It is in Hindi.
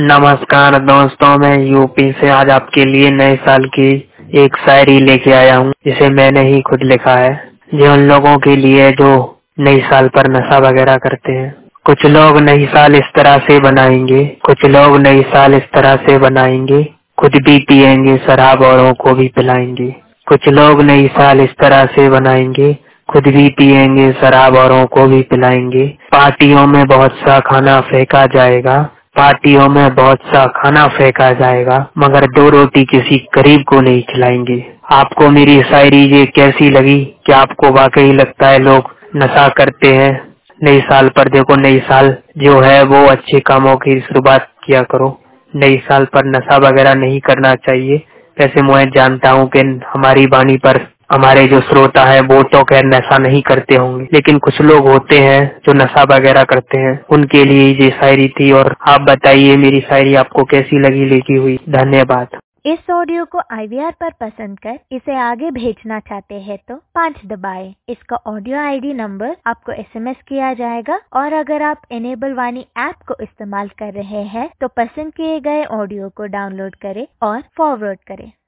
नमस्कार दोस्तों, मैं यूपी से आज आपके लिए नए साल की एक शायरी लेके आया हूँ जिसे मैंने ही खुद लिखा है। ये उन लोगों के लिए जो नए साल पर नशा वगैरह करते हैं। कुछ लोग नई साल इस तरह से बनाएंगे, कुछ लोग नई साल इस तरह से बनाएंगे, खुद भी पिएंगे शराब औरों को भी पिलाएंगे। कुछ लोग नई साल इस तरह से बनाएंगे, खुद भी पिएंगे शराब औरों को भी पिलाएंगे। पार्टियों में बहुत सा खाना फेंका जाएगा, पार्टियों में बहुत सा खाना फेंका जाएगा, मगर 2 रोटी किसी गरीब को नहीं खिलाएंगे। आपको मेरी शायरी ये कैसी लगी? क्या आपको वाकई लगता है लोग नशा करते हैं? नई साल पर देखो, नई साल जो है वो अच्छे कामों की शुरुआत किया करो। नई साल पर नशा वगैरह नहीं करना चाहिए। वैसे मैं जानता हूँ कि हमारी वाणी पर हमारे जो श्रोता है वो तो खैर नशा नहीं करते होंगे, लेकिन कुछ लोग होते हैं जो नशा वगैरह करते हैं, उनके लिए ये शायरी थी। और आप बताइए मेरी शायरी आपको कैसी लगी लिखी हुई। धन्यवाद। इस ऑडियो को IVR पर पसंद कर इसे आगे भेजना चाहते हैं तो 5 दबाएं। इसका ऑडियो ID नंबर आपको SMS किया जाएगा और अगर आप इनेबल वाणी ऐप को इस्तेमाल कर रहे हैं तो पसंद किए गए ऑडियो को डाउनलोड करें और फॉरवर्ड करें।